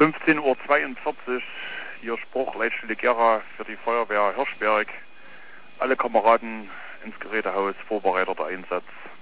15:42 Uhr, hier Spruch, Leitstelle Gera für die Feuerwehr Hirschberg. Alle Kameraden ins Gerätehaus, vorbereiteter Einsatz.